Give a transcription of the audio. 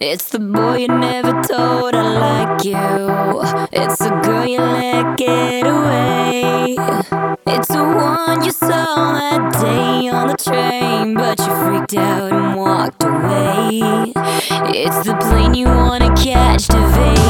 It's the boy you never told I like you. It's the girl you let get away. It's the one you saw that day on the train, but you freaked out and walked away. It's the plane you wanna catch to Vegas.